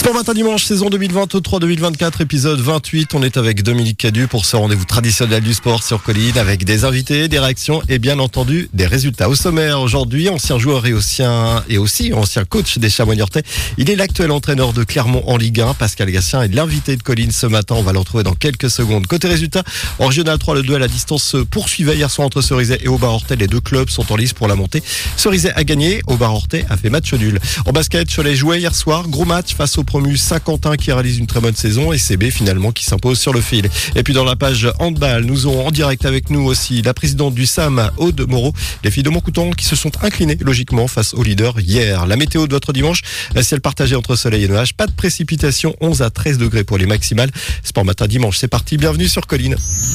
Sport Matin Dimanche, saison 2023-2024, épisode 28. On est avec Dominique Cadu pour ce rendez-vous traditionnel du sport sur Colline avec des invités, des réactions et bien entendu des résultats. Au sommaire aujourd'hui, ancien joueur et aussi ancien coach des Chamois niortais. Il est l'actuel entraîneur de Clermont en Ligue 1. Pascal Gatien est l'invité de Colline ce matin. On va le retrouver dans quelques secondes. Côté résultats, en Régional 3, le duel à distance se poursuivait hier soir entre Cerizay et Aubin-Hortais. Les deux clubs sont en lice pour la montée. Cerizay a gagné, Aubin-Hortais a fait match nul. En basket, Cholet jouait hier soir. Gros match face au promu Saint-Quentin qui réalise une très bonne saison et CB finalement qui s'impose sur le fil. Et puis dans la page handball, nous aurons en direct avec nous aussi la présidente du SAM, Aude Moreau, les filles de Montcouton qui se sont inclinées logiquement face au leader hier. La météo de votre dimanche, ciel partagé entre soleil et nuages, pas de précipitation, 11 à 13 degrés pour les maximales. Sport Matin Dimanche, c'est parti, bienvenue sur Colline.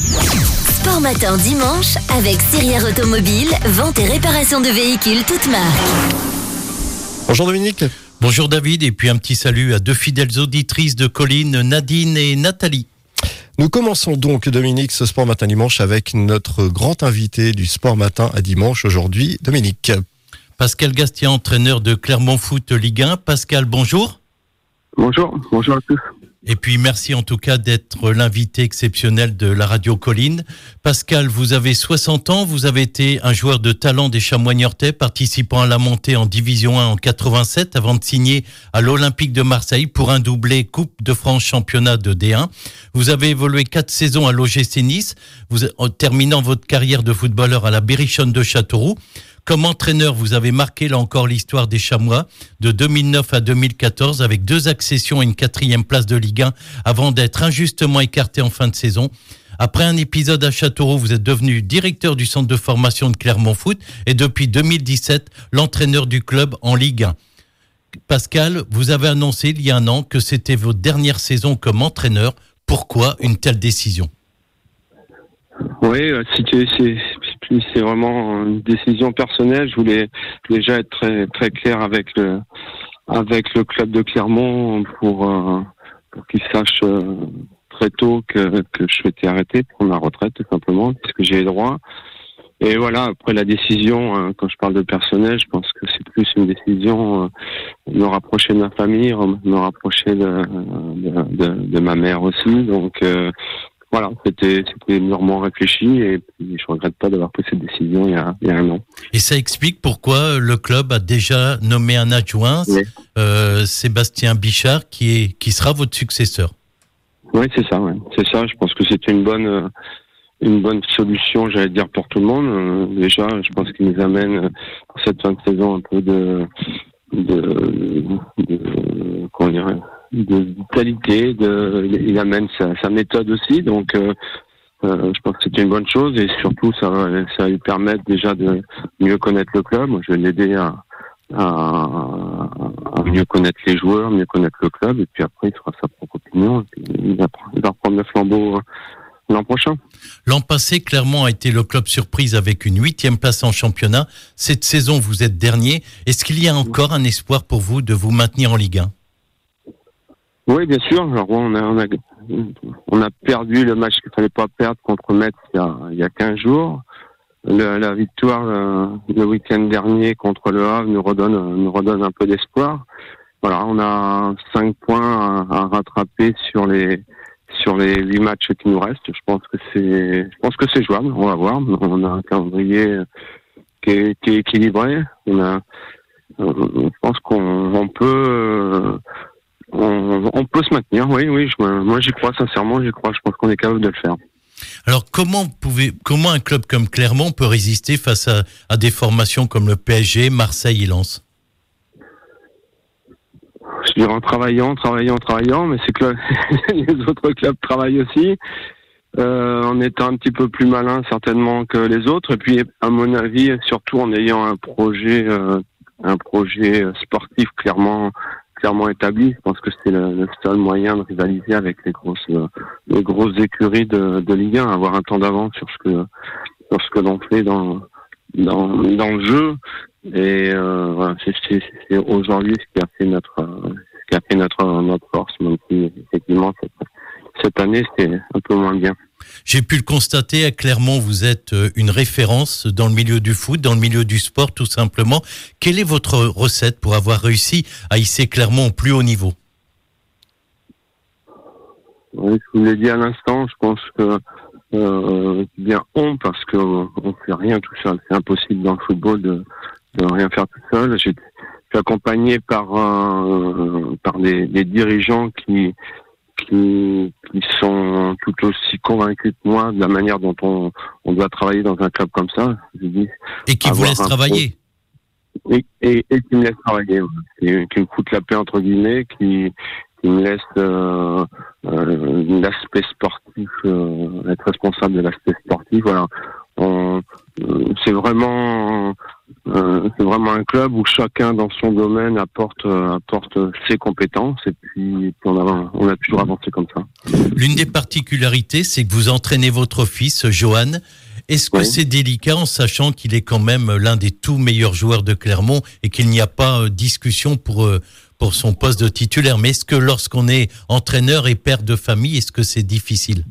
Sport Matin Dimanche avec Sirière Automobile, vente et réparation de véhicules toutes marques. Bonjour Dominique. Bonjour David, et puis un petit salut à deux fidèles auditrices de Colline, Nadine et Nathalie. Nous commençons donc, Dominique, ce Sport Matin Dimanche avec notre grand invité du Sport Matin à Dimanche aujourd'hui, Dominique. Pascal Gatien, entraîneur de Clermont Foot Ligue 1. Pascal, bonjour. Bonjour à tous. Et puis merci en tout cas d'être l'invité exceptionnel de la radio Colline. Pascal, vous avez 60 ans, vous avez été un joueur de talent des Chamois niortais, participant à la montée en Division 1 en 87 avant de signer à l'Olympique de Marseille pour un doublé Coupe de France Championnat de D1. Vous avez évolué 4 saisons à l'OGC Nice, en terminant votre carrière de footballeur à la Berrichonne de Châteauroux. Comme entraîneur, vous avez marqué là encore l'histoire des Chamois de 2009 à 2014 avec 2 accessions et une 4e place de Ligue 1 avant d'être injustement écarté en fin de saison. Après un épisode à Châteauroux, vous êtes devenu directeur du centre de formation de Clermont Foot et depuis 2017, l'entraîneur du club en Ligue 1. Pascal, vous avez annoncé il y a un an que c'était votre dernière saison comme entraîneur. Pourquoi une telle décision ? Oui, c'est vraiment une décision personnelle. Je voulais déjà être très très clair avec le club de Clermont pour qu'ils sachent très tôt que je souhaitais arrêter, prendre ma retraite tout simplement, puisque j'ai les droits. Et voilà, après la décision, quand je parle de personnel, je pense que c'est plus une décision me rapprocher de ma famille, me rapprocher de ma mère aussi. Donc voilà, c'était mûrement réfléchi et puis je regrette pas d'avoir pris cette décision il y a un an. Et ça explique pourquoi le club a déjà nommé un adjoint, oui. Sébastien Bichard, qui sera votre successeur. Oui, c'est ça. Ouais. C'est ça. Je pense que c'est une bonne solution, j'allais dire, pour tout le monde. Déjà, je pense qu'il nous amène pour cette fin de saison un peu de vitalité, il amène sa méthode aussi, donc je pense que c'est une bonne chose et surtout ça va lui permettre déjà de mieux connaître le club. Moi, je vais l'aider à mieux connaître les joueurs, mieux connaître le club et puis après il fera sa propre opinion et puis il va reprendre le flambeau l'an prochain. L'an passé, Clermont a été le club surprise avec une 8e place en championnat. Cette saison, vous êtes dernier. Est-ce qu'il y a encore un espoir pour vous de vous maintenir en Ligue 1 ? Oui, bien sûr. Alors, on a perdu le match qu'il fallait pas perdre contre Metz il y a 15 jours. La victoire le week-end dernier contre Le Havre nous redonne un peu d'espoir. Voilà, on a 5 points à rattraper sur les 8 matchs qui nous restent. Je pense que c'est jouable. On va voir. On a un calendrier qui est équilibré. Je pense qu'on peut. On peut se maintenir, oui. Moi, j'y crois sincèrement. Je pense qu'on est capable de le faire. Alors, comment un club comme Clermont peut résister face à des formations comme le PSG, Marseille et Lens ? Je dirais en travaillant, mais c'est que les autres clubs travaillent aussi, en étant un petit peu plus malin certainement que les autres. Et puis, à mon avis, surtout en ayant un projet sportif clairement établi. Je pense que c'est le seul moyen de rivaliser avec les grosses écuries de Ligue 1, avoir un temps d'avance sur ce que l'on fait dans le jeu. Et voilà, c'est aujourd'hui ce qui a fait notre force, même si effectivement cette année c'était un peu moins bien. J'ai pu le constater, à Clermont, vous êtes une référence dans le milieu du foot, dans le milieu du sport, tout simplement. Quelle est votre recette pour avoir réussi à hisser Clermont au plus haut niveau ? Oui, je vous l'ai dit à l'instant, je pense que bien parce que on fait rien tout seul. C'est impossible dans le football de rien faire tout seul. Je suis accompagné par des dirigeants qui sont tout aussi convaincus que moi de la manière dont on doit travailler dans un club comme ça. Je dis, Et qui vous laisse travailler. Et qui me laisse travailler. Et qui me fout la paix entre guillemets, qui me laisse l'aspect sportif, être responsable de l'aspect sportif. Voilà. C'est vraiment un club où chacun dans son domaine apporte ses compétences et puis on a toujours avancé comme ça. L'une des particularités, c'est que vous entraînez votre fils, Johan. Est-ce que c'est délicat en sachant qu'il est quand même l'un des tout meilleurs joueurs de Clermont et qu'il n'y a pas discussion pour son poste de titulaire? Mais est-ce que lorsqu'on est entraîneur et père de famille, est-ce que c'est difficile?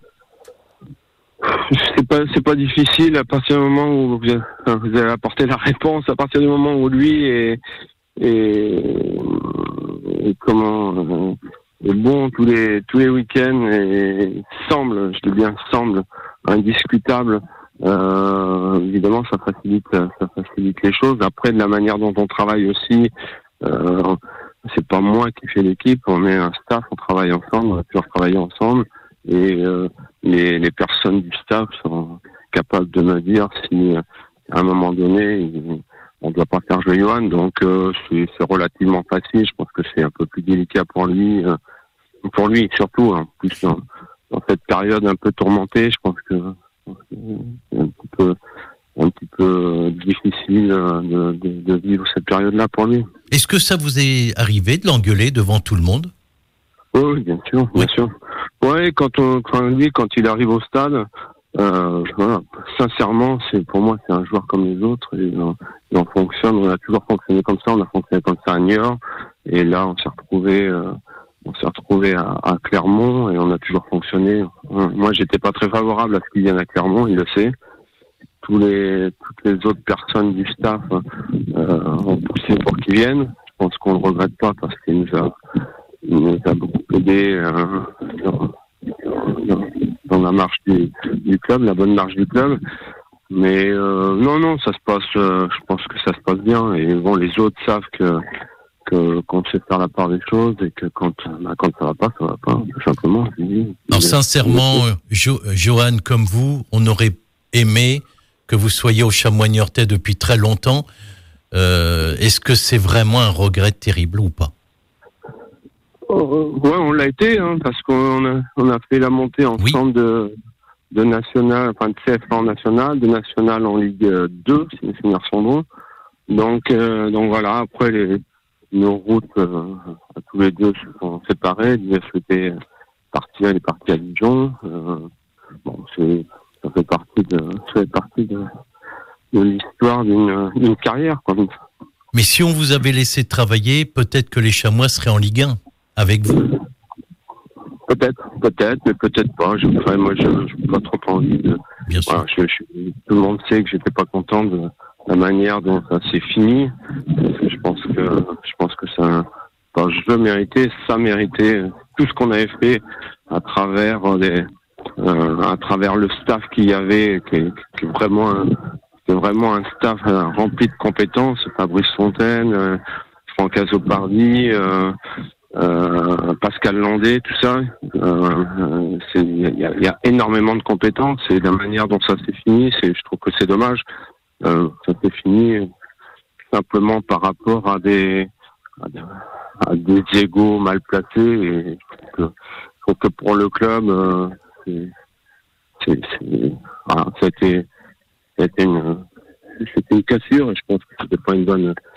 C'est pas difficile à partir du moment où vous avez apporté la réponse, à partir du moment où lui est bon tous les week-ends et semble, je dis bien semble, indiscutable. Évidemment, ça facilite les choses. Après, de la manière dont on travaille aussi, c'est pas moi qui fais l'équipe, on est un staff, on travaille ensemble, on a toujours travaillé ensemble. Et les personnes du staff sont capables de me dire si à un moment donné on ne doit pas faire jouer Johan. Donc c'est relativement facile. Je pense que c'est un peu plus délicat pour lui surtout. En plus dans cette période un peu tourmentée, je pense que c'est un petit peu difficile de vivre cette période-là pour lui. Est-ce que ça vous est arrivé de l'engueuler devant tout le monde? Oui, bien sûr. Ouais, quand il arrive au stade, voilà, sincèrement, pour moi, c'est un joueur comme les autres. Et on fonctionne, on a toujours fonctionné comme ça, on a fonctionné comme ça à Niort. Et là, on s'est retrouvé à Clermont et on a toujours fonctionné. Moi, j'étais pas très favorable à ce qu'il vienne à Clermont, il le sait. Toutes les autres personnes du staff ont poussé pour qu'il vienne. Je pense qu'on le regrette pas parce qu'il nous a beaucoup aidé dans la marche du club, la bonne marche du club. Mais non, ça se passe. Je pense que ça se passe bien. Et bon, les autres savent qu'on sait faire la part des choses et que quand ça va pas, tout simplement. Alors sincèrement, Johan, comme vous, on aurait aimé que vous soyez au Chamois Niortais depuis très longtemps. Est-ce que c'est vraiment un regret terrible ou pas? Ouais, on l'a été, parce qu'on a fait la montée ensemble de national, enfin de CFA en national, de national en Ligue 2, si mes souvenirs sont bons. Donc voilà, après nos routes à tous les deux se sont séparées. Lui a souhaité partir, il est parti à Dijon. Ça fait partie de l'histoire d'une carrière, quoi. Mais si on vous avait laissé travailler, peut-être que les Chamois seraient en Ligue 1 avec vous. Peut-être, mais peut-être pas. Moi, je n'ai pas trop envie de. Bien sûr. Voilà, tout le monde sait que j'étais pas content de la manière dont ça s'est fini. Je pense que je méritais, ça méritait tout ce qu'on avait fait à travers le staff qu'il y avait, qui est vraiment un staff rempli de compétences. Fabrice Fontaine, Franck Azopardi, Pascal Landé, tout ça. Il y a énormément de compétences et la manière dont ça s'est fini, je trouve que c'est dommage. Ça s'est fini simplement par rapport à des égos mal placés et je trouve que pour le club, c'était une cassure et je pense que c'était pas une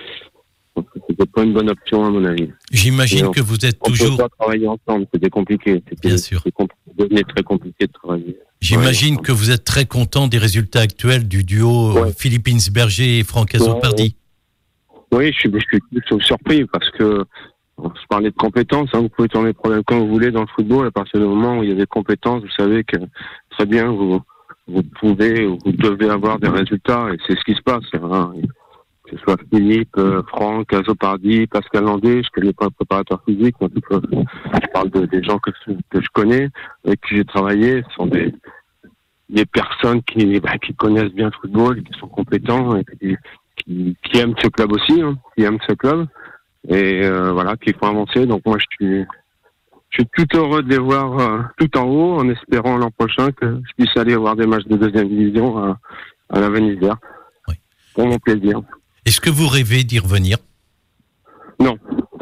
bonne option à mon avis. J'imagine que vous êtes toujours. On peut pas travailler ensemble, c'était compliqué. Bien sûr. C'était devenait très compliqué de travailler. J'imagine que vous êtes très content des résultats actuels du duo Philippe Insberger et Franck Azopardi. Oui, je suis plutôt surpris parce que on se parlait de compétences. Vous pouvez tourner le problème quand vous voulez dans le football. À partir du moment où il y a des compétences, vous savez que très bien vous devez avoir des résultats et c'est ce qui se passe. Que ce soit Philippe, Franck, Azopardi, Pascal Landé, je connais pas le préparateur physique, mais je parle des gens que je connais, avec qui j'ai travaillé, ce sont des personnes qui connaissent bien le football, qui sont compétents et qui aiment ce club aussi, qui aiment ce club et qui font avancer. Donc moi je suis tout heureux de les voir tout en haut, en espérant l'an prochain que je puisse aller voir des matchs de deuxième division à la Venise Vert. Oui. Pour mon plaisir. Est-ce que vous rêvez d'y revenir ? Non.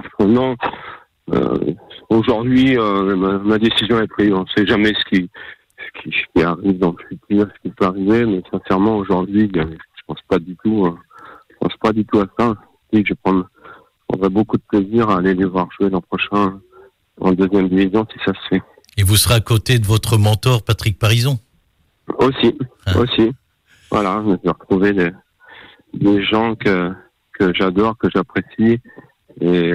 Aujourd'hui, ma décision est prise. On ne sait jamais ce qui arrive dans le futur, ce qui peut arriver, mais sincèrement, aujourd'hui, je pense pas du tout à ça. Je prendrais beaucoup de plaisir à aller les voir jouer l'an prochain en deuxième division, si ça se fait. Et vous serez à côté de votre mentor, Patrick Parison ? Aussi. Voilà, je vais retrouver des gens que j'adore, que j'apprécie. Et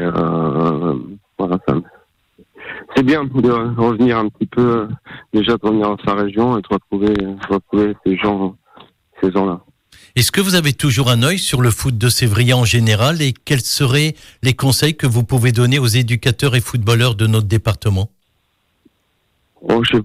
c'est bien de revenir un petit peu, déjà de revenir dans sa région et de retrouver ces gens-là. Est-ce que vous avez toujours un œil sur le foot de Sévrier en général et quels seraient les conseils que vous pouvez donner aux éducateurs et footballeurs de notre département ? J'ai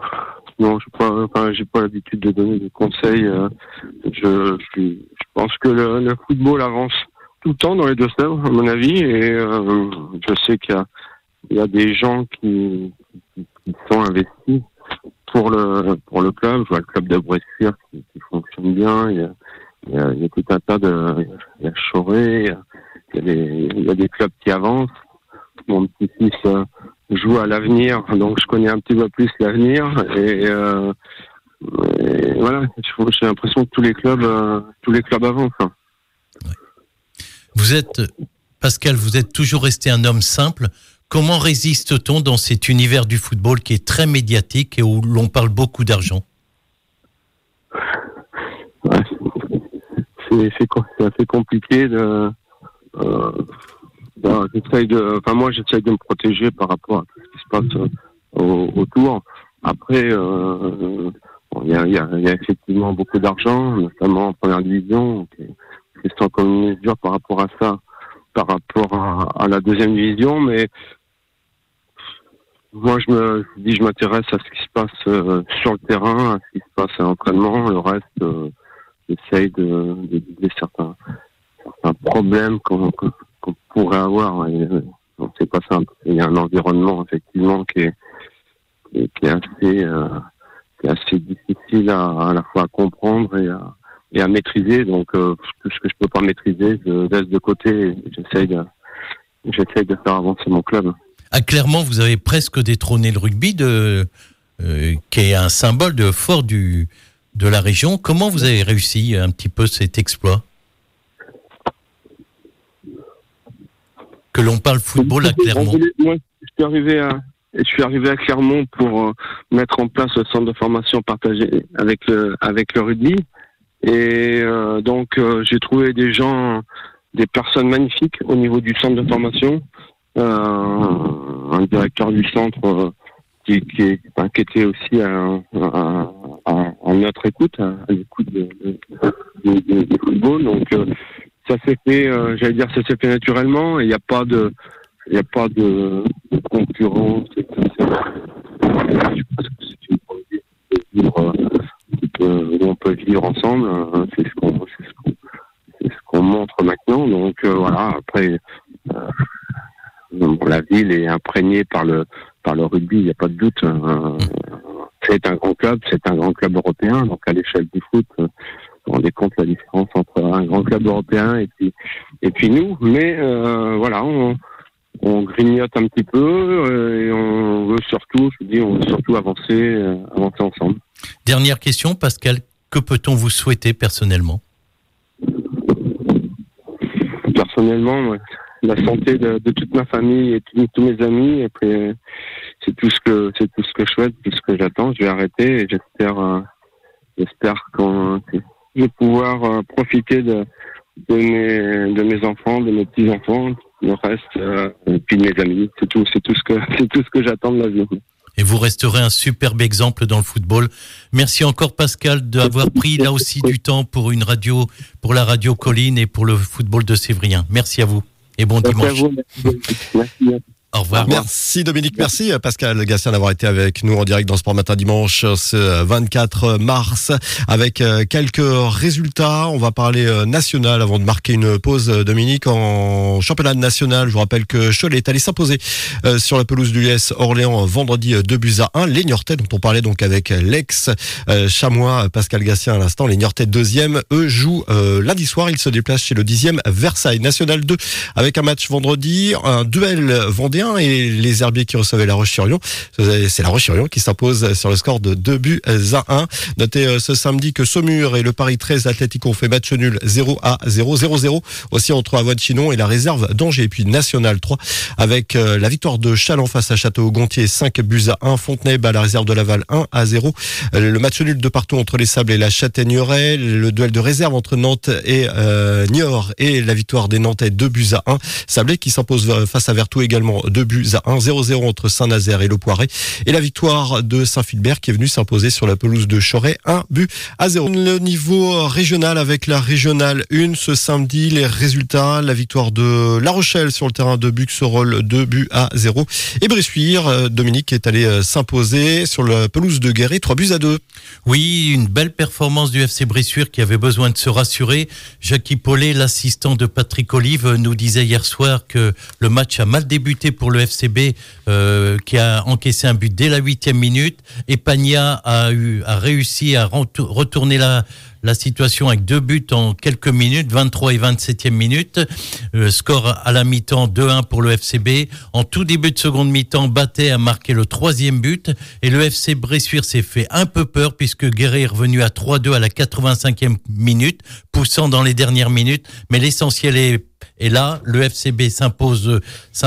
pas l'habitude de donner des conseils. Je pense que le football avance tout le temps dans les Deux-Sèvres, à mon avis, et je sais qu'il y a des gens qui sont investis pour le club. Je vois le club de Bressuire qui fonctionne bien. Il y a tout un tas il y a Choré, il y a des clubs qui avancent. Mon petit-fils joue à l'Avenir, donc je connais un petit peu plus l'Avenir et voilà, j'ai l'impression que tous les clubs avancent. Pascal, vous êtes toujours resté un homme simple. Comment résiste-t-on dans cet univers du football qui est très médiatique et où l'on parle beaucoup d'argent ? Ouais, c'est assez compliqué j'essaye de me protéger par rapport à tout ce qui se passe autour. Après, il y a effectivement beaucoup d'argent, notamment en première division. C'est sans commune mesure par rapport à ça, par rapport à la deuxième division. Mais moi, je m'intéresse à ce qui se passe sur le terrain, à ce qui se passe à l'entraînement. Le reste, j'essaye de certains problèmes qu'on pourrait avoir. On sait pas ça. Il y a un environnement effectivement qui est assez difficile à la fois à comprendre et à maîtriser. Donc tout ce que je peux pas maîtriser, je laisse de côté. Et j'essaye de faire avancer mon club. À Clermont, vous avez presque détrôné le rugby qui est un symbole fort de la région. Comment vous avez réussi un petit peu cet exploit ? Que l'on parle football à Clermont. Moi, je suis arrivé à Clermont pour mettre en place le centre de formation partagé avec le rugby. Et donc, j'ai trouvé des personnes magnifiques au niveau du centre de formation. Un directeur du centre qui était aussi à notre écoute, à l'écoute du football. Donc, ça s'est fait, ça s'est fait naturellement. Il n'y a pas de concurrence. Je pense que c'est une où on peut vivre ensemble. C'est ce qu'on montre maintenant. Donc voilà. Après, la ville est imprégnée par le rugby. Il n'y a pas de doute. C'est un grand club européen. Donc à l'échelle du foot. Vous vous rendez compte la différence entre un grand club européen et puis nous, mais voilà, on grignote un petit peu et on veut surtout avancer ensemble. Dernière question, Pascal, que peut-on vous souhaiter personnellement ? Personnellement, la santé de toute ma famille et tous mes amis, et puis c'est tout ce que je souhaite, tout ce que j'attends. Je vais arrêter et j'espère qu'on je vais pouvoir profiter de mes enfants, de mes petits-enfants, le reste, et puis de mes amis. C'est tout ce que j'attends de la vie. Et vous resterez un superbe exemple dans le football. Merci encore Pascal d'avoir pris là aussi du temps pour la radio Colline et pour le football de Sévrien. Merci à vous et bon dimanche. Merci à vous. Merci. Au revoir. Merci Dominique, merci Pascal Gatien d'avoir été avec nous en direct dans Sport Matin Dimanche ce 24 mars avec quelques résultats. On va parler national avant de marquer une pause, Dominique, en championnat national. Je vous rappelle que Cholet est allé s'imposer sur la pelouse du l'US Orléans vendredi 2-1. Les Niortais, dont on parlait donc avec l'ex-chamois Pascal Gatien à l'instant, les Niortais deuxième, eux jouent lundi soir. Ils se déplacent chez le 10e Versailles. National 2 avec un match vendredi, un duel vendéen et les Herbiers qui recevaient La Roche-sur-Yon. C'est La Roche-sur-Yon qui s'impose sur le score de 2-1. Notez ce samedi que Saumur et le Paris 13 Atlético ont fait match nul 0-0 aussi entre Avoine-Chinon et la réserve d'Angers. Et puis National 3 avec la victoire de Châlons face à Château-Gontier 5-1. Fontenay bat la réserve de Laval 1-0. Le match nul de partout entre les Sables et la Châtaigneraie. Le duel de réserve entre Nantes et Niort et la victoire des Nantais 2-1. Sablé qui s'impose face à Vertou également 2-1, 0-0 entre Saint-Nazaire et Le Poiret. Et la victoire de Saint-Philbert qui est venue s'imposer sur la pelouse de Choret 1-0. Le niveau régional avec la régionale 1 ce samedi, les résultats, la victoire de La Rochelle sur le terrain de Buxerolles 2-0. Et Bressuire, Dominique est allé s'imposer sur la pelouse de Guéret 3-2. Oui, une belle performance du FC Bressuire qui avait besoin de se rassurer. Jackie Paulet, l'assistant de Patrick Olive, nous disait hier soir que le match a mal débuté pour le FCB qui a encaissé un but dès la 8e minute. Et Pagna a réussi à retourner la situation avec 2 buts en quelques minutes, 23 et 27e minute. Score à la mi-temps 2-1 pour le FCB. En tout début de seconde mi-temps, Battet a marqué le 3e but et le FC Bressuire s'est fait un peu peur puisque Guéret est revenu à 3-2 à la 85e minute, poussant dans les dernières minutes. Mais l'essentiel est là, le FCB s'impose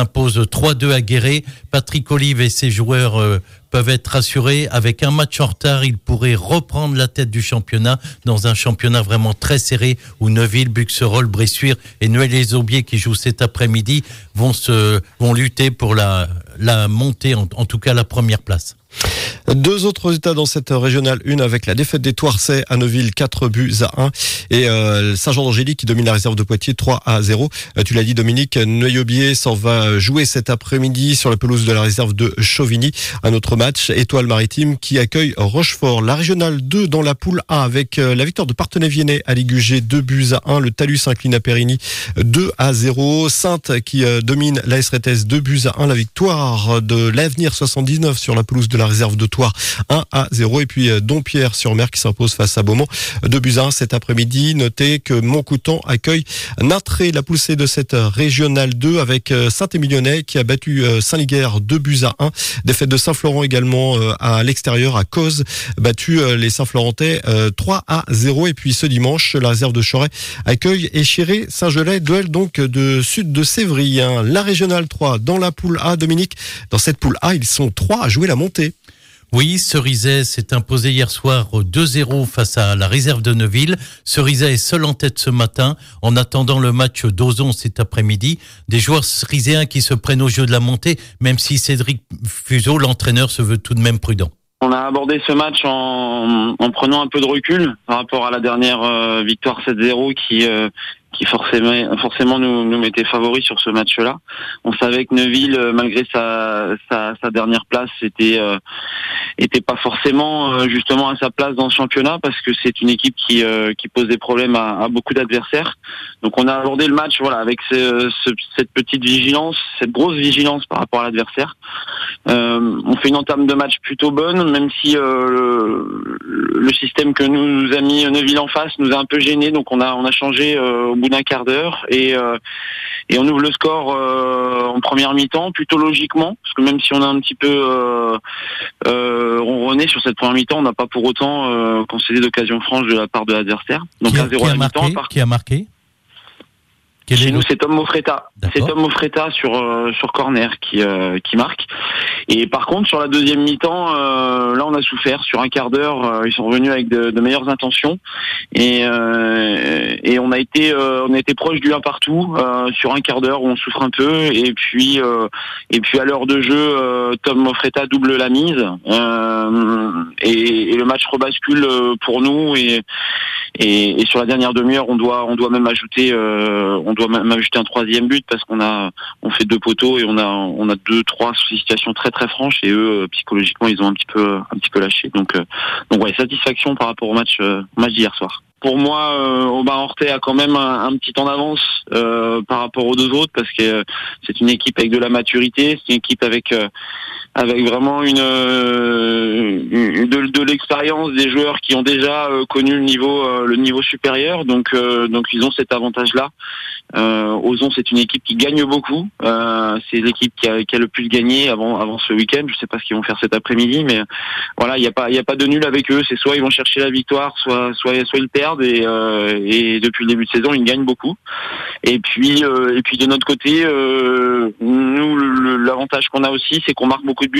3-2 à Guéret. Patrick Olive et ses joueurs peuvent être rassurés. Avec un match en retard, ils pourraient reprendre la tête du championnat dans un championnat vraiment très serré où Neuville, Buxerolles, Bressuire et Noël-les-Aubiers qui jouent cet après-midi vont lutter pour la montée, en tout cas la première place. 2 autres résultats dans cette régionale 1 avec la défaite des Thouarsais à Neuville 4-1 et Saint-Jean-d'Angély qui domine la réserve de Poitiers 3-0. Tu l'as dit Dominique, Noël-les-Aubiers s'en va jouer cet après-midi sur la pelouse de la réserve de Chauvigny. Un autre match, Étoile Maritime qui accueille Rochefort. La régionale 2 dans la poule A avec la victoire de Parthenay-Viennet à Ligugé 2-1. Le Talus s'incline à Périgny 2-0. Sainte qui domine la SRTS 2-1. La victoire de l'Avenir 79 sur la pelouse de la réserve de Thouars 1-0 et puis Dompierre-sur-Mer qui s'impose face à Beaumont 2-1 cet après-midi. Notez que Montcoutan accueille Natré, la poussée de cette régionale 2 avec Saint-Émilionnais qui a battu Saint-Liguerre 2-1. Défaite de Saint-Florent également à l'extérieur à Cauze, battu les Saint-Florentais 3-0 et puis ce dimanche la réserve de Choret accueille Échiré Saint-Gelais, duel donc de sud de Sévry. La régionale 3 dans la poule A, Dominique, dans cette poule A ils sont 3 à jouer la montée. Oui, Cerizay s'est imposé hier soir 2-0 face à la réserve de Neuville. Cerizay est seul en tête ce matin en attendant le match d'Ozon cet après-midi. Des joueurs ceriséens qui se prennent au jeu de la montée, même si Cédric Fuseau, l'entraîneur, se veut tout de même prudent. On a abordé ce match en prenant un peu de recul par rapport à la dernière victoire 7-0 qui forcément nous mettait favoris sur ce match-là. On savait que Neuville, malgré sa dernière place, était pas forcément justement à sa place dans ce championnat parce que c'est une équipe qui pose des problèmes à beaucoup d'adversaires. Donc on a abordé le match avec cette petite vigilance, cette grosse vigilance par rapport à l'adversaire. On fait une entame de match plutôt bonne, même si le système que nous a mis Neuville en face nous a un peu gêné. Donc on a changé au bout d'un quart d'heure et on ouvre le score en première mi-temps plutôt logiquement, parce que même si on a un petit peu ronronné sur cette première mi-temps, on n'a pas pour autant concédé d'occasion franche de la part de l'adversaire. Donc 1-0 à la mi-temps. Qui a marqué? Chez nous, c'est Tom Mofreta. C'est Tom Mofreta sur corner qui marque. Et par contre, sur la deuxième mi-temps, là, on a souffert. Sur un quart d'heure, ils sont revenus avec de meilleures intentions. Et on a été proche du 1 partout sur un quart d'heure où on souffre un peu. Et puis à l'heure de jeu, Tom Mofreta double la mise. Et le match rebascule pour nous. Et sur la dernière demi-heure, on doit même ajouter doit même ajouter un troisième but parce on fait 2 poteaux et on a 2-3 situations très très franches et eux psychologiquement ils ont un petit peu lâché. Donc ouais, satisfaction par rapport au match d'hier soir. Pour moi, Aubin-Orthez a quand même un petit temps d'avance par rapport aux 2 autres parce que c'est une équipe avec de la maturité, c'est une équipe avec vraiment de l'expérience, des joueurs qui ont déjà connu le niveau supérieur, donc ils ont cet avantage-là. Ozon, c'est une équipe qui gagne beaucoup. C'est l'équipe qui a le plus gagné avant ce week-end. Je sais pas ce qu'ils vont faire cet après-midi, mais voilà, il y a pas de nul avec eux. C'est soit ils vont chercher la victoire, soit ils perdent et depuis le début de saison, ils gagnent beaucoup. Et puis de notre côté, nous l'avantage qu'on a aussi, c'est qu'on marque beaucoup de buts.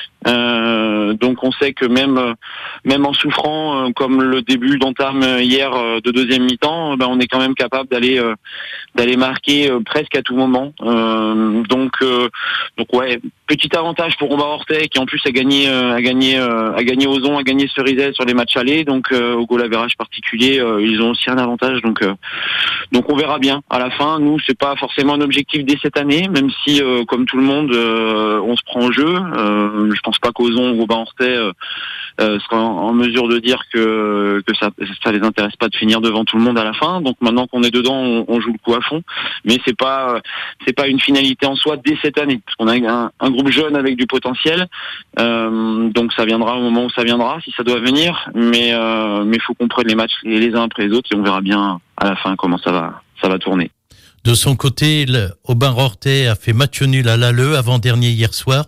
Donc on sait que même en souffrant, comme le début d'entame hier de deuxième mi-temps, on est quand même capable d'aller marquer presque à tout moment. Donc ouais, petit avantage pour Aubin-Orthez qui en plus a gagné Ozon, a gagné Cerizay sur les matchs allés. Donc au goal average particulier, ils ont aussi un avantage. Donc on verra bien à la fin. Nous, c'est pas forcément un objectif dès cette année, même si comme tout le monde, on se prend au jeu. Je pense pas qu'Ozon ou Aubin-Orthez sera en mesure de dire que ça les intéresse pas de finir devant tout le monde à la fin. Donc maintenant qu'on est dedans, on joue le coup à fond. Mais c'est pas une finalité en soi dès cette année, parce qu'on a un groupe jeune avec du potentiel. Donc ça viendra au moment où ça viendra, si ça doit venir. Mais faut qu'on prenne les matchs les uns après les autres et on verra bien à la fin comment ça va tourner. De son côté, Aubin-Orthez a fait match nul à l'Alleux avant-dernier hier soir.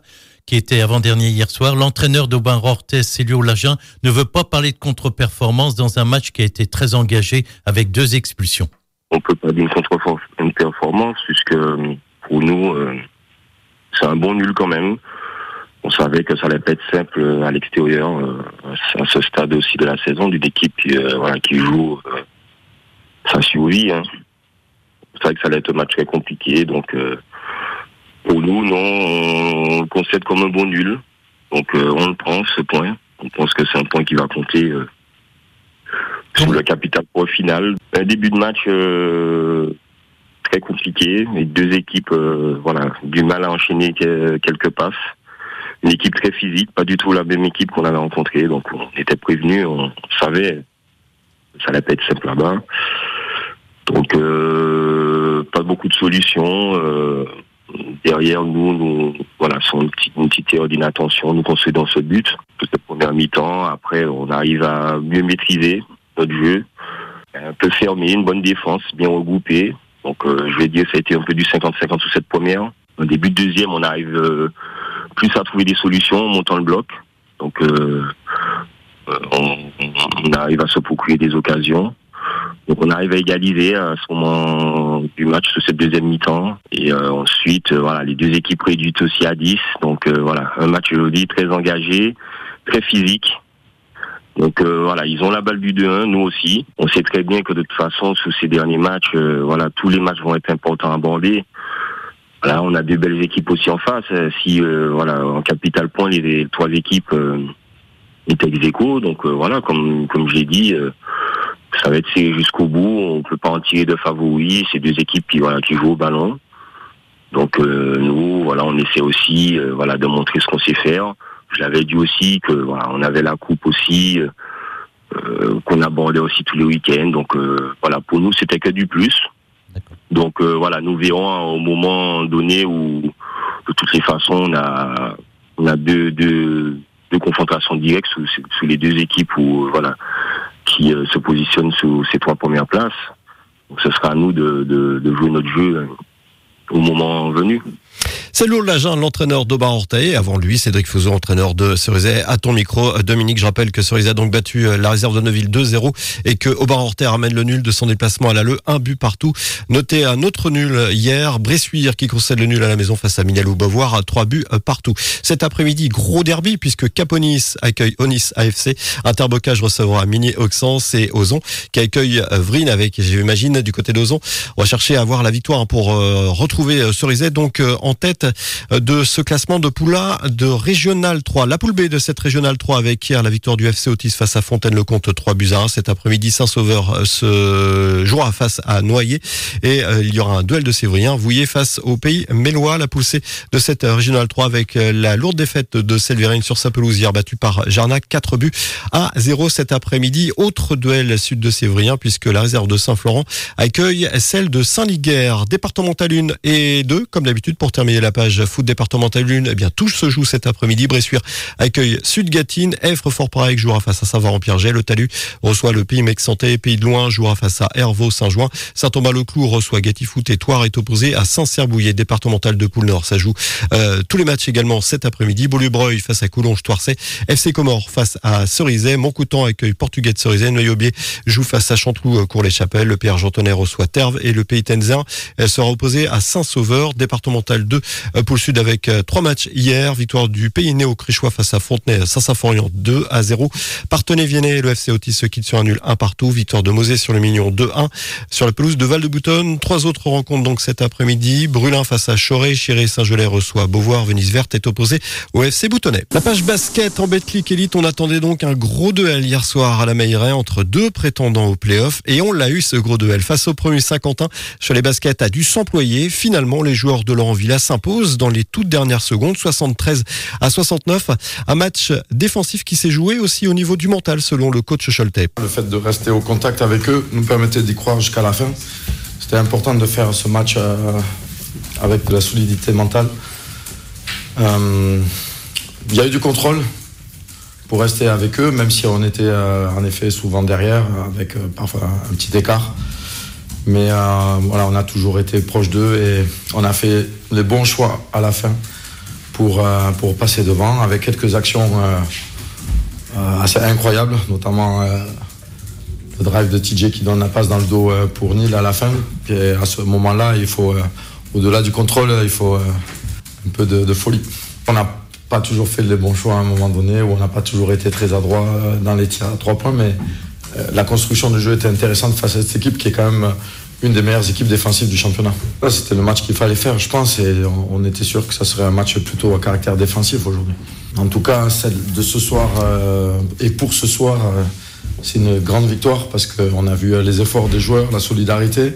L'entraîneur d'Aubin-Orthez, Célio Lagen, ne veut pas parler de contre-performance dans un match qui a été très engagé avec 2 expulsions. On peut pas dire une performance puisque pour nous, c'est un bon nul quand même. On savait que ça allait pas être simple à l'extérieur, à ce stade aussi de la saison, d'une équipe qui joue sa survie. Hein. C'est vrai que ça allait être un match très compliqué, donc pour nous, non, on le concède comme un bon nul. Donc on le prend, ce point. On pense que c'est un point qui va compter sur le capital pour le final. Un début de match très compliqué, les 2 équipes du mal à enchaîner quelques passes. Une équipe très physique, pas du tout la même équipe qu'on avait rencontrée, donc on était prévenus, on savait que ça allait pas être simple là-bas. Donc pas beaucoup de solutions. Derrière nous sur une petite erreur d'inattention, nous concédons ce but. Toute la première mi-temps, après on arrive à mieux maîtriser notre jeu, un peu fermé, une bonne défense, bien regroupée. Donc je vais dire ça a été un peu du 50-50 sous cette première. Au début de deuxième, on arrive plus à trouver des solutions en montant le bloc. Donc on arrive à se procurer des occasions. Donc on arrive à égaliser à ce moment du match sur cette deuxième mi-temps. Et ensuite, les 2 équipes réduites aussi à 10. Donc un match aujourd'hui très engagé, très physique. Donc ils ont la balle du 2-1, nous aussi. On sait très bien que de toute façon, sur ces derniers matchs, tous les matchs vont être importants à aborder. On a 2 belles équipes aussi en face. Si en capital point, les 3 équipes étaient ex-aequo. Donc comme j'ai dit, ça va être serré jusqu'au bout. On peut pas en tirer de favoris. C'est 2 équipes qui jouent au ballon. Donc nous, on essaie aussi de montrer ce qu'on sait faire. Je l'avais dit aussi que on avait la coupe aussi qu'on abordait aussi tous les week-ends. Donc pour nous c'était que du plus. D'accord. Donc nous verrons au moment donné où de toutes les façons on a deux confrontations directes sous les 2 équipes où qui se positionnent sous ces 3 premières places. Donc ce sera à nous de jouer notre jeu au moment venu. C'est Célio Lagen, l'entraîneur d'Aubin-Orthez. Avant lui, Cédric Fouzeau, entraîneur de Cerizay. À ton micro, Dominique, je rappelle que Cerizay a donc battu la réserve de Neuville 2-0 et que Aubin-Orthez ramène le nul de son déplacement à l'Alleux, 1 but partout. Notez un autre nul hier, Bressuire qui concède le nul à la maison face à Mignaloux-Beauvoir, 3 buts partout. Cet après-midi, gros derby puisque Caponis accueille Onis AFC. Interbocage recevra Migné-Auxence et Ozon qui accueille Vrine avec, j'imagine, du côté d'Ozon. On va chercher à avoir la victoire pour retrouver Cerizay donc en tête tête de ce classement de poule A de Régional 3. La poule B de cette Régional 3 avec hier la victoire du FC Autis face à Fontaine-le-Comte 3-1. Cet après-midi, Saint-Sauveur se jouera face à Noyer et il y aura un duel de Sévrien, Vouillé face au Pays Mélois. La poule C de cette Régional 3 avec la lourde défaite de Selvirine sur sa pelouse hier battue par Jarnac 4-0 cet après-midi. Autre duel sud de Sévrien puisque la réserve de Saint-Florent accueille celle de Saint-Liguerre. Départemental 1 et 2, comme d'habitude pour terminer la page foot départemental 1, eh bien tout se joue cet après-midi. Bressuire accueille Sud-Gatine, Effre-Fort-Paraïque jouera face à Saint-Varan-Pierget, le Talus reçoit le Pays Mexantais, Pays de Loin jouera face à Hervaux-Saint-Jouin, Saint-Thomas-le-Clou reçoit Gatifoot et Thouars est opposé à Saint-Cerbouillet. Départemental de Poule Nord, ça joue tous les matchs également cet après-midi. Beaulieu-Breuil face à Coulonges-Toircet, FC Comores face à Cerizay, Montcoutan accueille Portugais de Cerizay, Neuilly-Aubier joue face à Chanteloup-Cour-les-Chapelles, le Pays Argentonais reçoit Terve et le Pays Tenzin sera opposé à Saint-Sauveur. Départemental 2, Pôle Sud avec 3 matchs hier, victoire du Pays Néo-Crichois face à Fontenay, Saint-Symphorien 2-0. Partenay-Viennet et le FC Autis se quittent sur un nul 1 partout, victoire de Mosée sur le Mignon 2-1 sur la pelouse de Val-de-Boutonne. 3 autres rencontres donc cet après-midi, Brulin face à Choré, Chiré-Saint-Gelais reçoit Beauvoir, Venise Verte est opposé au FC Boutonnais. La page basket en Betclic Elite, on attendait donc un gros duel hier soir à la Meilleray entre deux prétendants au play-off et on l'a eu ce gros duel. Face au premier Saint-Quentin, sur les baskets a dû s'employer. Finalement, les joueurs de Laurent Villa s'imposent dans les toutes dernières secondes, 73-69. Un match défensif qui s'est joué aussi au niveau du mental selon le coach Choletais. Le fait de rester au contact avec eux nous permettait d'y croire jusqu'à la fin. C'était important de faire ce match avec de la solidité mentale. Il y a eu du contrôle pour rester avec eux, même si on était en effet souvent derrière, avec parfois un petit écart. Mais voilà, on a toujours été proche d'eux et on a fait les bons choix à la fin pour passer devant, avec quelques actions assez incroyables, notamment le drive de TJ qui donne la passe dans le dos pour Nil à la fin. Et à ce moment-là, il faut, au-delà du contrôle, il faut un peu de folie. On n'a pas toujours fait les bons choix à un moment donné, où on n'a pas toujours été très adroit dans les tirs à 3 points, mais la construction du jeu était intéressante face à cette équipe qui est quand même une des meilleures équipes défensives du championnat. Là, c'était le match qu'il fallait faire, je pense, et on était sûr que ça serait un match plutôt à caractère défensif aujourd'hui. En tout cas, celle de ce soir et pour ce soir, c'est une grande victoire parce qu'on a vu les efforts des joueurs, la solidarité,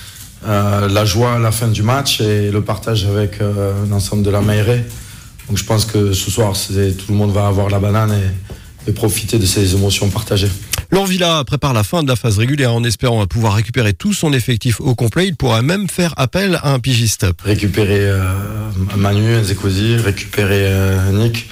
la joie à la fin du match et le partage avec l'ensemble de la Meilleray. Donc je pense que ce soir, tout le monde va avoir la banane et profiter de ces émotions partagées. Laurent Villa prépare la fin de la phase régulière en espérant pouvoir récupérer tout son effectif au complet. Il pourra même faire appel à un pigiste. Récupérer Manu Nzekosi, récupérer Nick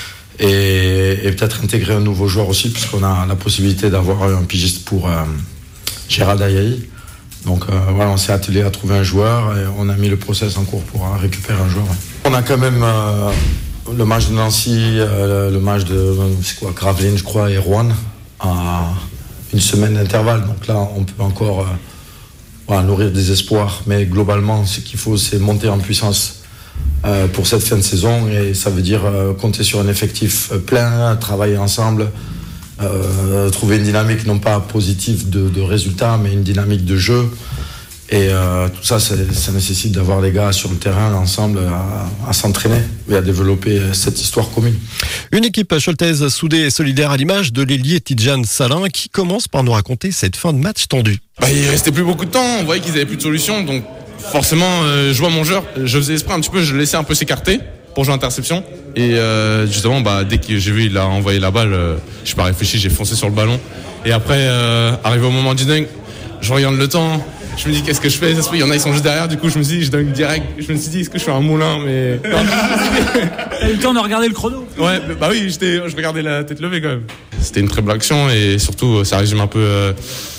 et peut-être intégrer un nouveau joueur aussi, puisqu'on a la possibilité d'avoir un pigiste pour Gérald Ayaï. Donc voilà, on s'est attelé à trouver un joueur et on a mis le process en cours pour récupérer un joueur. Ouais. On a quand même le match de Nancy, le match de Gravelines, je crois, et Rouen à une semaine d'intervalle. Donc là, on peut encore nourrir des espoirs. Mais globalement, ce qu'il faut, c'est monter en puissance pour cette fin de saison. Et ça veut dire compter sur un effectif plein, travailler ensemble, trouver une dynamique non pas positive de résultats, mais une dynamique de jeu. Et tout ça, ça nécessite d'avoir les gars sur le terrain ensemble à s'entraîner et à développer cette histoire commune. Une équipe choltaise soudée et solidaire à l'image de l'ailier Tidjane Salin qui commence par nous raconter cette fin de match tendue. Il restait plus beaucoup de temps, on voyait qu'ils avaient plus de solution, donc forcément je vois mon joueur, je faisais esprit un petit peu, je le laissais un peu s'écarter pour jouer interception. Et justement, dès que j'ai vu il a envoyé la balle, je n'ai pas réfléchi, j'ai foncé sur le ballon. Et après, arrivé au moment du dunk, je regarde le temps. Je me dis qu'est-ce que je fais, ça se peut, il y en a ils sont juste derrière, du coup je me suis dit je donne direct, je me suis dit est-ce que je fais un moulin, mais... T'as eu le temps de regarder le chrono? Ouais, oui, je regardais la tête levée quand même. C'était une très belle action et surtout ça résume un peu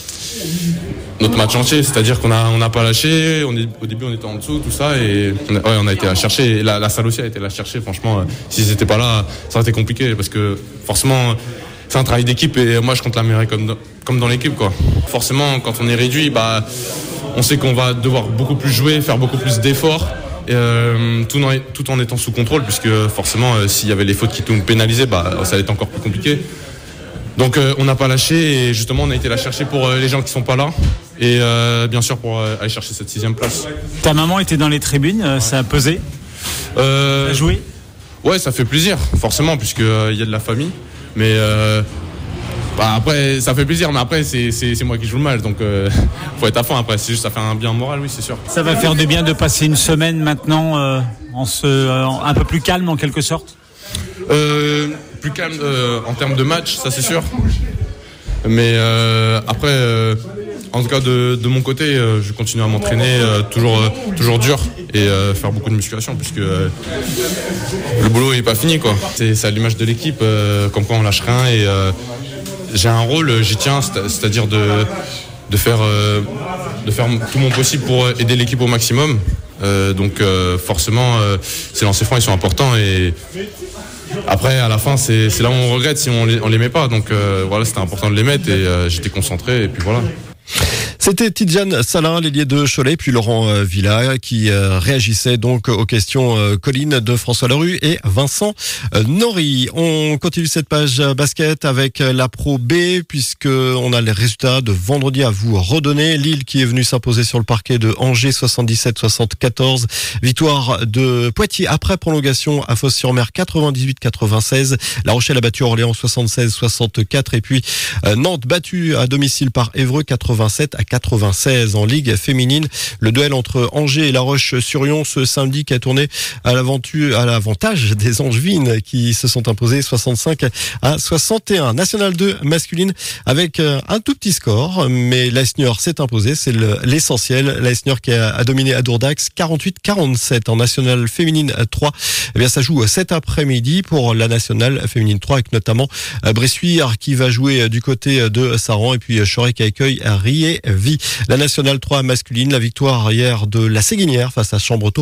notre match entier, c'est-à-dire qu'on n'a pas lâché, au début on était en dessous, tout ça, et on a été la chercher, et la salle aussi a été la chercher, franchement, s'ils n'étaient pas là, ça aurait été compliqué, parce que forcément... C'est un travail d'équipe et moi je compte la Meilleray comme dans l'équipe quoi. Forcément quand on est réduit, on sait qu'on va devoir beaucoup plus jouer, faire beaucoup plus d'efforts, tout en étant sous contrôle, puisque forcément s'il y avait les fautes qui nous pénalisaient, ça allait être encore plus compliqué. Donc on n'a pas lâché et justement on a été la chercher pour les gens qui sont pas là et bien sûr pour aller chercher cette 6e place. Ta maman était dans les tribunes, ça a pesé? Jouer. Ouais, ça fait plaisir, forcément, puisque il y a de la famille. Mais après, ça fait plaisir, mais après, c'est moi qui joue le match, donc faut être à fond. Après, c'est juste, ça fait un bien moral, oui, c'est sûr. Ça va faire du bien de passer une semaine maintenant un peu plus calme en quelque sorte. Plus calme en termes de match, ça c'est sûr. Mais après, en tout cas de mon côté, je continue à m'entraîner toujours dur et faire beaucoup de musculation, puisque le boulot n'est pas fini, quoi. C'est à l'image de l'équipe, comme quoi on lâche rien, et j'ai un rôle, j'y tiens, c'est-à-dire de faire tout mon possible pour aider l'équipe au maximum. Donc forcément, ces lancers francs ils sont importants, et après à la fin c'est là où on regrette si on les met pas. Donc voilà, c'était important de les mettre, et j'étais concentré, et puis voilà. C'était Tidjane Salin, l'ailier de Cholet, puis Laurent Villa qui réagissait donc aux questions Colline de François Larue et Vincent Nori. On continue cette page basket avec la Pro B, puisque on a les résultats de vendredi à vous redonner. Lille qui est venu s'imposer sur le parquet de Angers 77-74. Victoire de Poitiers après prolongation à Fos-sur-Mer 98-96. La Rochelle a battu Orléans 76-64. Et puis Nantes battue à domicile par Évreux 87-96 en Ligue féminine. Le duel entre Angers et La Roche-sur-Yon ce samedi qui a tourné à l'avantage des Angevines qui se sont imposées 65-61. National 2 masculine avec un tout petit score, mais l'AS Niort s'est imposé, c'est l'essentiel. L'AS Niort qui a dominé à Dourdax 48-47. En National féminine 3, eh bien ça joue cet après-midi pour la Nationale féminine 3 avec notamment Bressuire qui va jouer du côté de Saran, et puis Choret qui accueille Riez-Vie. La Nationale 3 masculine, la victoire hier de la Séguinière face à Chambretot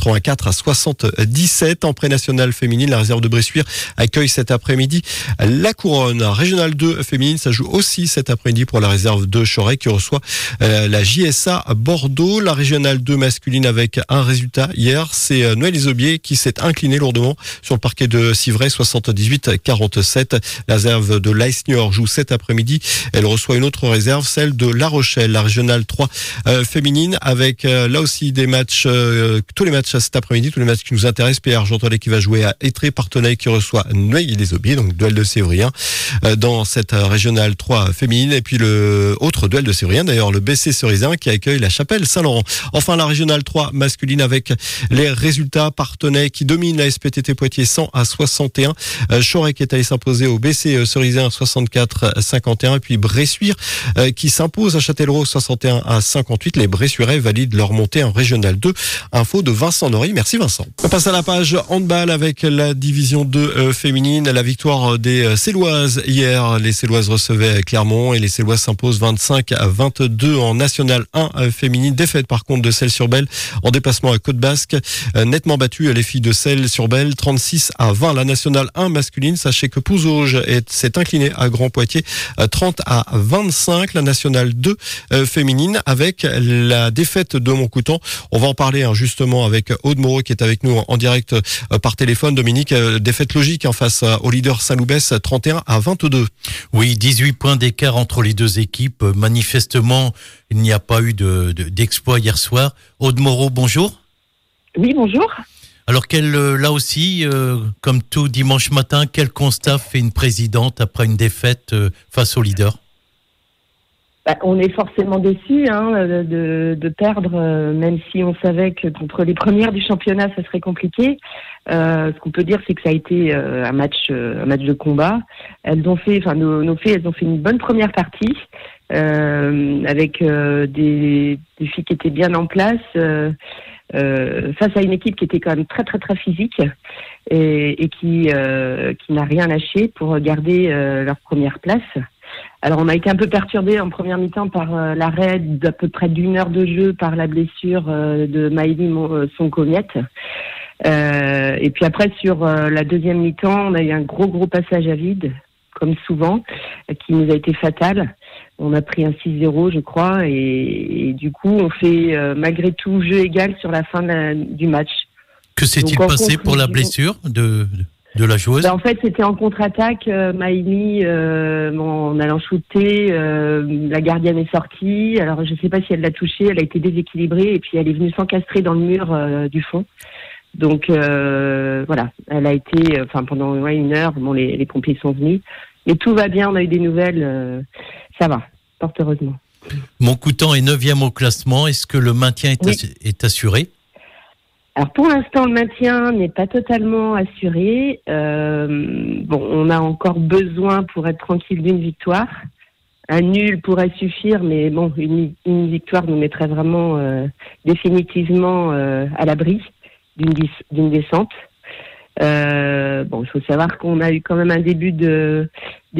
84-77. En pré-nationale féminine, la réserve de Bressuire accueille cet après-midi la Couronne. Régionale 2 féminine, ça joue aussi cet après-midi pour la réserve de Choret qui reçoit la JSA Bordeaux. La Régionale 2 masculine avec un résultat hier, c'est Noël-Isobier qui s'est incliné lourdement sur le parquet de Civray 78-47. La réserve de l'AS Niort joue cet après-midi. Elle reçoit une autre réserve, celle de La Rochelle. La Régionale 3 féminine avec là aussi des matchs, tous les matchs cet après-midi, tous les matchs qui nous intéressent. Pierre Argentolet qui va jouer à Étré, Partenay qui reçoit Noailles-les-Aubiers, donc duel de Sévrien dans cette Régionale 3 féminine. Et puis le autre duel de Sévrien d'ailleurs, le BC Cerisien qui accueille la Chapelle Saint-Laurent. Enfin la Régionale 3 masculine avec les résultats: Partenay qui domine la SPTT Poitiers 100-61, Choret qui est allé s'imposer au BC Cerisien 64-51, et puis Bressuire qui s'impose à Châtellerault 61-58. Les Bressuirais valident leur montée en Régionale 2. Info de Vincent Nori. Merci Vincent. On passe à la page handball avec la division 2 féminine. La victoire des Céloises hier. Les Céloises recevaient Clermont et les Céloises s'imposent 25-22 en Nationale 1 féminine. Défaite par contre de Celles-sur-Belle en déplacement à Côte-Basque. Nettement battu les filles de Celles-sur-Belle 36-20. La Nationale 1 masculine, sachez que Pouzauges s'est incliné à Grand Poitiers 30-25. La Nationale 2 féminine avec la défaite de Montcoutan. On va en parler justement avec Aude Moreau qui est avec nous en direct par téléphone. Dominique, défaite logique en face au leader Saint-Loubès 31-22. Oui, 18 points d'écart entre les deux équipes. Manifestement, il n'y a pas eu d'exploit hier soir. Aude Moreau, bonjour. Oui, bonjour. Alors là aussi, comme tout dimanche matin, quel constat fait une présidente après une défaite face au leader? On est forcément déçus de perdre, même si on savait que contre les premières du championnat, ça serait compliqué. Ce qu'on peut dire, c'est que ça a été un match de combat. Elles ont fait, nos filles, elles ont fait une bonne première partie avec des filles qui étaient bien en place. Face à une équipe qui était quand même très très très physique et qui n'a rien lâché pour garder leur première place. Alors on a été un peu perturbé en première mi-temps par l'arrêt d'à peu près d'une heure de jeu par la blessure de Maëlie Soncomiette. Et puis après sur la deuxième mi-temps, on a eu un gros passage à vide, comme souvent, qui nous a été fatal. On a pris un 6-0, je crois, et du coup, on fait malgré tout jeu égal sur la fin du match. Que s'est-il passé pour la blessure de la joueuse? En fait, c'était en contre-attaque. Maïli, en allant shooter, la gardienne est sortie. Alors, je ne sais pas si elle l'a touchée. Elle a été déséquilibrée et puis elle est venue s'encastrer dans le mur du fond. Donc voilà, elle a été, pendant 1 heure, les pompiers sont venus, mais tout va bien, on a eu des nouvelles, ça va, fort heureusement. Montcoutan est 9e au classement, est-ce que le maintien est assuré ? Alors pour l'instant, le maintien n'est pas totalement assuré. On a encore besoin pour être tranquille d'une victoire. Un nul pourrait suffire, mais bon, une victoire nous mettrait vraiment définitivement à l'abri d'une descente. Il faut savoir qu'on a eu quand même un début de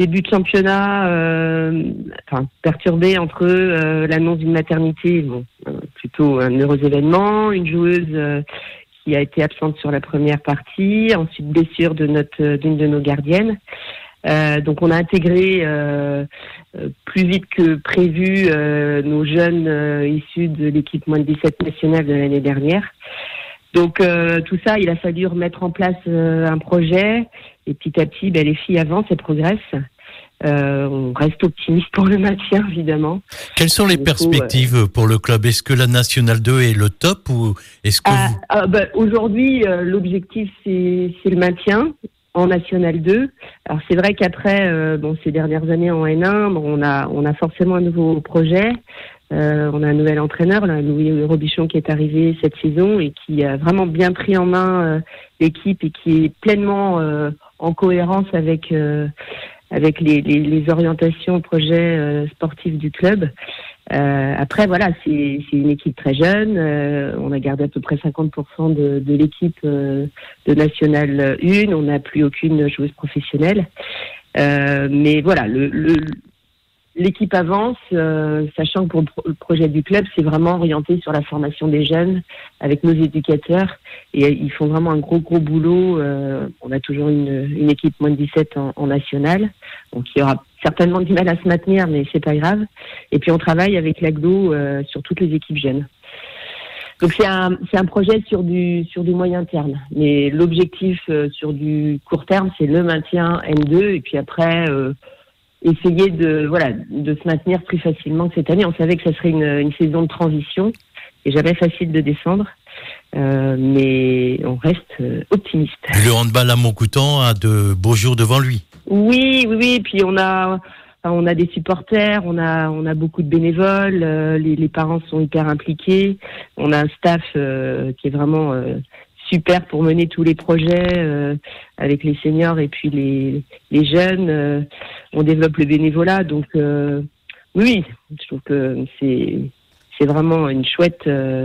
championnat perturbé entre l'annonce d'une maternité, plutôt un heureux événement, une joueuse qui a été absente sur la première partie, ensuite blessure d'une de nos gardiennes. Donc on a intégré plus vite que prévu nos jeunes issus de l'équipe moins de 17 nationale de l'année dernière. Donc tout ça, il a fallu remettre en place un projet et petit à petit, les filles avancent et progressent. On reste optimiste pour le maintien, évidemment. Quelles sont les perspectives pour le club ? Est-ce que la Nationale 2 est le top ou est-ce que aujourd'hui, l'objectif c'est le maintien en Nationale 2. Alors c'est vrai qu'après, ces dernières années en N1, on a forcément un nouveau projet. On a un nouvel entraîneur, là, Louis Robichon, qui est arrivé cette saison et qui a vraiment bien pris en main l'équipe et qui est pleinement en cohérence avec les orientations, projets sportifs du club. Après, voilà, c'est une équipe très jeune. On a gardé à peu près 50% de l'équipe de Nationale 1. On n'a plus aucune joueuse professionnelle. Mais voilà, l'équipe avance, sachant que pour le projet du club, c'est vraiment orienté sur la formation des jeunes avec nos éducateurs. Et ils font vraiment un gros boulot. On a toujours une équipe moins de 17 en nationale, donc il y aura certainement du mal à se maintenir, mais c'est pas grave. Et puis on travaille avec l'AGDO sur toutes les équipes jeunes. Donc c'est un projet sur du moyen terme. Mais l'objectif sur du court terme, c'est le maintien N2 et puis après essayer de se maintenir plus facilement que cette année. On savait que ça serait une saison de transition et jamais facile de descendre, mais on reste optimiste. Le handball à Montcoutan a de beaux jours devant lui. Oui. Et puis on a des supporters, on a beaucoup de bénévoles, les parents sont hyper impliqués. On a un staff qui est vraiment super pour mener tous les projets avec les seniors et puis les jeunes. On développe le bénévolat, donc oui, je trouve que c'est vraiment une chouette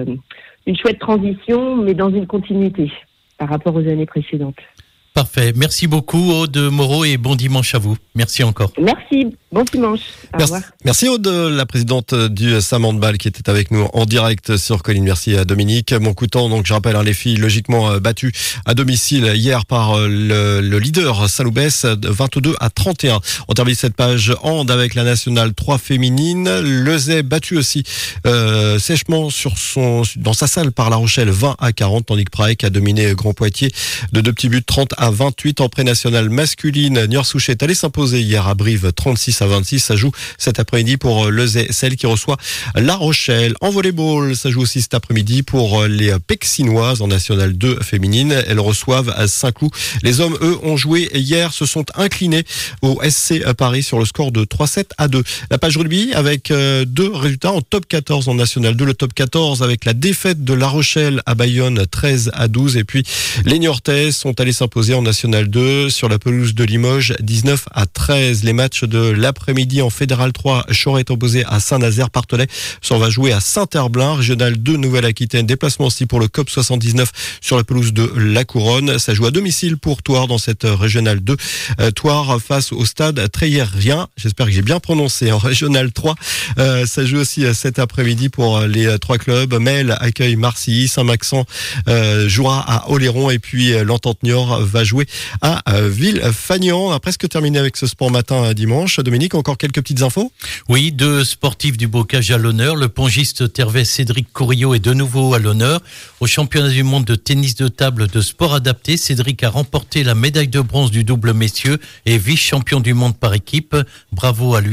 transition, mais dans une continuité par rapport aux années précédentes. Parfait. Merci beaucoup, Aude Moreau, et bon dimanche à vous. Merci encore. Merci. Bon dimanche. Au revoir. Merci Aude, la présidente du SAM Handball qui était avec nous en direct sur Colline. Merci à Dominique. Montcoutan, donc je rappelle, les filles logiquement battues à domicile hier par le leader Saint-Loubès, 22-31. On termine cette page hand avec la Nationale 3 féminine. Lezay battu aussi sèchement dans sa salle par La Rochelle, 20-40, tandis que Prague a dominé Grand Poitiers de 2 petits buts, 30-28. En pré-nationale masculine, Niort-Souchet est allé s'imposer hier à Brive, 36-26. Ça joue cet après-midi pour Lezay, celle qui reçoit La Rochelle. En volleyball, ça joue aussi cet après-midi pour les Pexinoises en Nationale 2 féminine. Elles reçoivent à Saint-Cloud. Les hommes, eux, ont joué hier, se sont inclinés au SC Paris sur le score de 3-7-2. La page rugby avec 2 résultats en top 14 en Nationale 2. Le top 14 avec la défaite de La Rochelle à Bayonne, 13-12. Et puis les Niortais sont allés s'imposer en Nationale 2 sur la pelouse de Limoges, 19-13. Les matchs de l'après-midi en Fédéral 3, Choret est opposé à Saint-Nazaire-Partenay. Ça, on va jouer à Saint-Herblain. Régional 2, Nouvelle-Aquitaine. Déplacement aussi pour le COP 79 sur la pelouse de La Couronne. Ça joue à domicile pour Thouars dans cette Régionale 2. Thouars face au stade Treillerien. J'espère que j'ai bien prononcé. En Régionale 3, ça joue aussi cet après-midi pour les 3 clubs. Mel accueille Marcilly. Saint-Maxent jouera à Oléron. Et puis l'Entente Niort va jouer à Villefagnan. On a presque terminé avec ce sport matin dimanche. Dominique, encore quelques petites infos ? Oui, 2 sportifs du bocage à l'honneur. Le pongiste tervais Cédric Corillo est de nouveau à l'honneur. Au championnat du monde de tennis de table de sport adapté, Cédric a remporté la médaille de bronze du double messieurs et vice-champion du monde par équipe. Bravo à lui.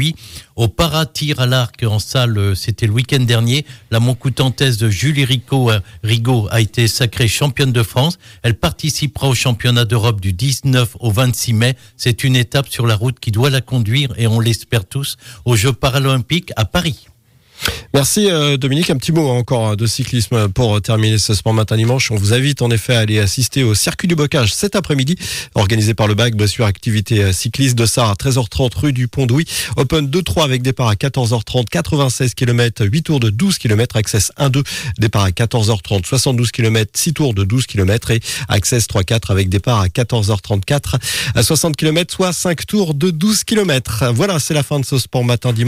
Au para-tir à l'arc en salle, c'était le week-end dernier. La Montcoutantaise de Julie Rigaud a été sacrée championne de France. Elle participera au championnat d'Europe du 19 au 26 mai. C'est une étape sur la route qui doit la conduire, et on l'espère tous, aux Jeux paralympiques à Paris. Merci Dominique. Un petit mot encore de cyclisme pour terminer ce Sport Matin Dimanche. On vous invite en effet à aller assister au Circuit du Bocage cet après-midi, organisé par le BAC, sur activité cycliste de Sarre à 13h30 rue du Pont-Douy. Open 2-3 avec départ à 14h30, 96 km, 8 tours de 12 km, Access 1-2, départ à 14h30, 72 km, 6 tours de 12 km et Access 3-4 avec départ à 14h34 à 60 km, soit 5 tours de 12 km. Voilà, c'est la fin de ce Sport Matin Dimanche.